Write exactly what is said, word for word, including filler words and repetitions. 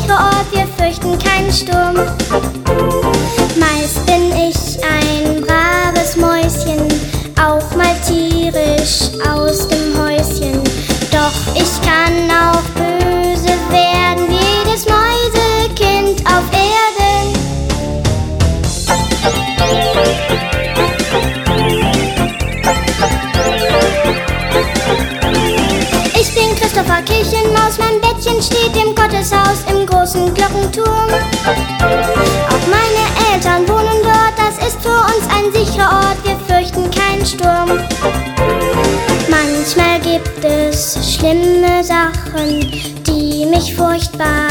sichere Ort, wir fürchten keinen Sturm. Meist bin ich ein braves Mäuschen, auch mal tierisch aus dem Häuschen. Doch ich kann auch böse werden, wie jedes Mäusekind auf Erden. Ich bin Christopher Kirchenmaus, mein Bettchen steht im Gotteshaus im großen Glockenturm. Auch meine Eltern wohnen dort, das ist für uns ein sicherer Ort, wir fürchten keinen Sturm. Manchmal gibt es schlimme Sachen, die mich furchtbar